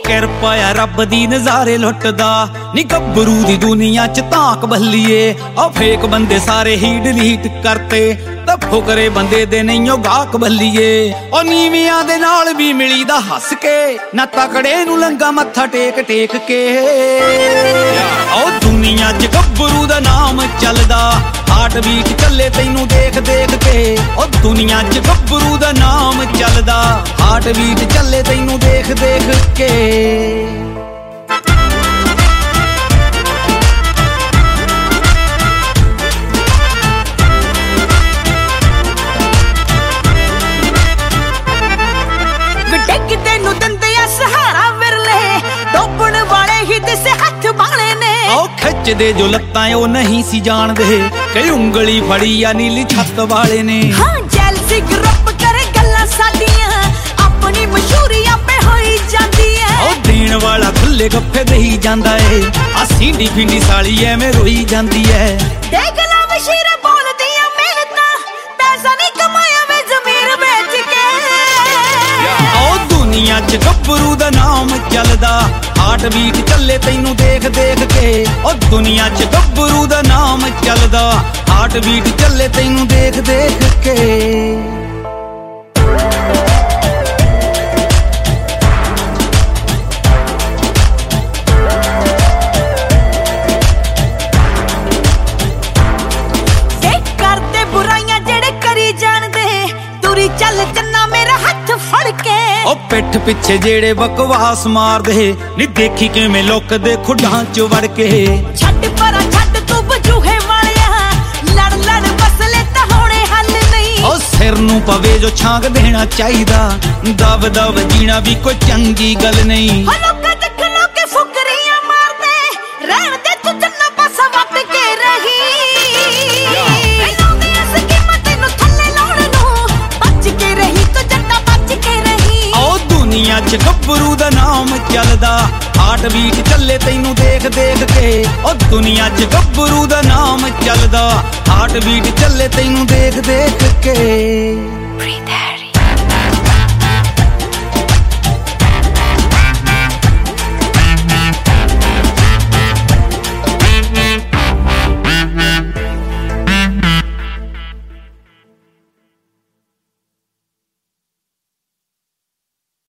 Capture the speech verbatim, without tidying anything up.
किरपा आ रब दी नज़ारे लुटदा नी गब्बरू दी दुनिया च ताक बल्लीए। ओ फेक बंदे सारे ही डिलीट करते ते फुकरे बंदे दे नहीं गाहक बल्लीए। ओ नीवियां दे नाल भी मिली दा हस के ना तकड़े नू लंगा मत्था टेक टेक के। ओ दुनिया च गब्बरू दा नाम चलदा हार्ट बीट चले तैनू देख देख के। ओ दुनिया च गब्बरू दा नाम चलदा हार्ट बीट चले तैनू देख देख के। तेनू दंदे सहारा विरले डोबण वाले ही दिसे हथ बाले ने। ओ खिच दे जो लत्तां ओ नहीं सी जान दे कई उंगली फड़ी आ नीली छत वाले ने। हाँ जेलसी ग्रुप करे गल्लां साडियां अपनी मशहूरी आपे होई जांदी है। ओ देण वाला खुले गप्फे देई जांदा ए आ सींडी फिंडी साली एवें रोई जांदी है। देख ला वशीर बोलदियां मेहनतां पैसा नहीं कमाया वे ज़मीर बेच के। ओ दुनिया च गब्बरू दा नाम चलदा हार्ट बीट चले तैनू देख देख के। ओ दुनिया च गब्बरू दा नाम चलदा हार्ट बीट चले तैनू देख देख के। करते बुराइयां जेड़े करी जाणदे तुरी चल चन्ना मेरा हथ फड़ के। ओ पिठ पिछे जेड़े बकवास मार दे नी देखी किवें लोक दे खुडां च वड़ के। छड्ड परा छड्ड तू बजूहे वालिया लड़ लड़ मसले तां होणे हल नहीं। ओ सिर नू पवे जो छांग देना चाहिदा दब दब जीना भी कोई चंगी गल नहीं। हो लोकां च खलो के फुकरियां मारदे रहण दे तू जन्ना पासा वट के रही। लाउंदे अस कीमत नू थल्ले लाउण नू बच के रही तू जन्ना बच के रही। ओ दुनिया च गब्बरू दा नाम चलदा हार्ट बीट चले तैनू देख देख के। ओ दुनिया च गब्बरू दा नाम चलदा हार्ट बीट चले तैनू देख देख के।